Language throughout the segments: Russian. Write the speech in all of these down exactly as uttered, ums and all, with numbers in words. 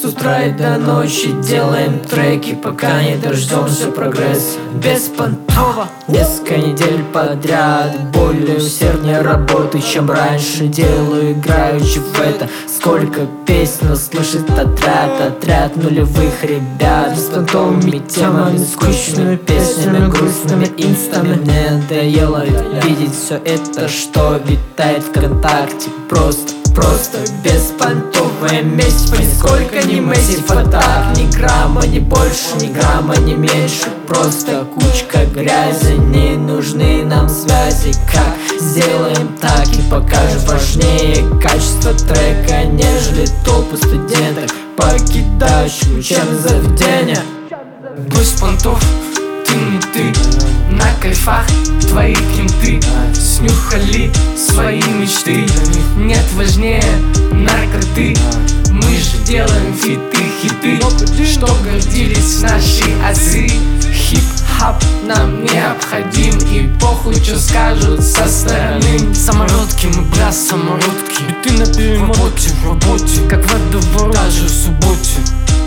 С утра и до ночи делаем треки, пока не дождемся прогресса. Беспонтово несколько недель подряд, более усерднее работы, чем раньше. Делаю играючи в это. Сколько песен услышит отряд, отряд нулевых ребят. С понтовыми темами, скучными песнями, грустными инстами. Мне надоело видеть все это, что витает ВКонтакте. Просто Просто беспонтовая месть, нисколько не месив атак. Ни грамма, ни больше, ни грамма, ни меньше. Просто кучка грязи, не нужны нам связи. Как сделаем так и покажем, важнее качество трека, нежели толпы студенток, покидающих учебное заведение. Беспонтов, ты не ты, на кайфах твои кенты снюхали свои мечты. Нет важнее наркоты, мы же делаем фиты, хиты, что гордились наши отцы. Хип-хап нам необходим, и похуй, что скажут со стороны. Самородки, мы брат, самородки, и ты на перемоте, в работе, как водоворот, даже в субботе.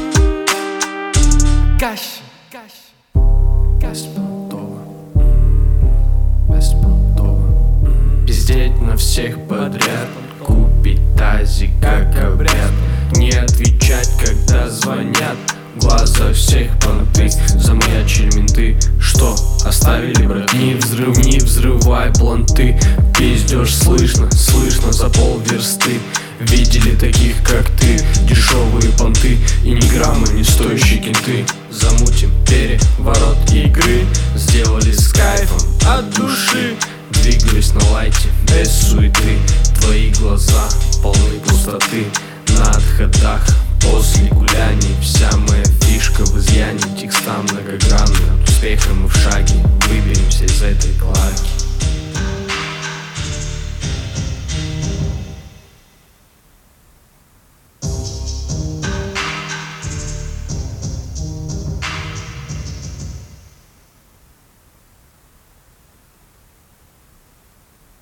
Каш, каш, каш. Пиздеть на всех подряд, купить тазик как обряд, не отвечать, когда звонят, в глазах всех понты. Замаячили менты, что оставили, брат? Не взрыв, не взрывай планты. Пиздёж слышно, слышно за полверсты. Видели таких, как ты, дешевые понты и ни грамма не стоящие кенты. Замутим переворот игры, сделали с кайфом от души. Двигаюсь на лайте, без суеты. Твои глаза полны пустоты. На отходах, после гуляний